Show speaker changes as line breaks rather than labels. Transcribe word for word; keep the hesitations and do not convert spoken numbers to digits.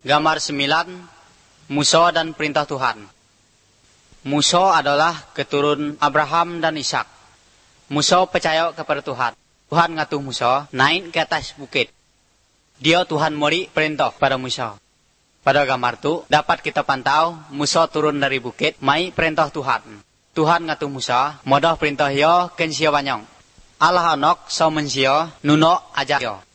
Gambar sembilan, Musa dan perintah Tuhan. Musa adalah keturun Abraham dan Ishak. Musa percaya kepada Tuhan. Tuhan ngatuh Musa naik ke atas bukit. Dia Tuhan beri perintah pada Musa. Pada gambar itu dapat kita pantau Musa turun dari bukit, mai perintah Tuhan. Tuhan ngatuh Musa, modah perintah yo ken sia banyong. Allah anok so men sia nuno aja yo.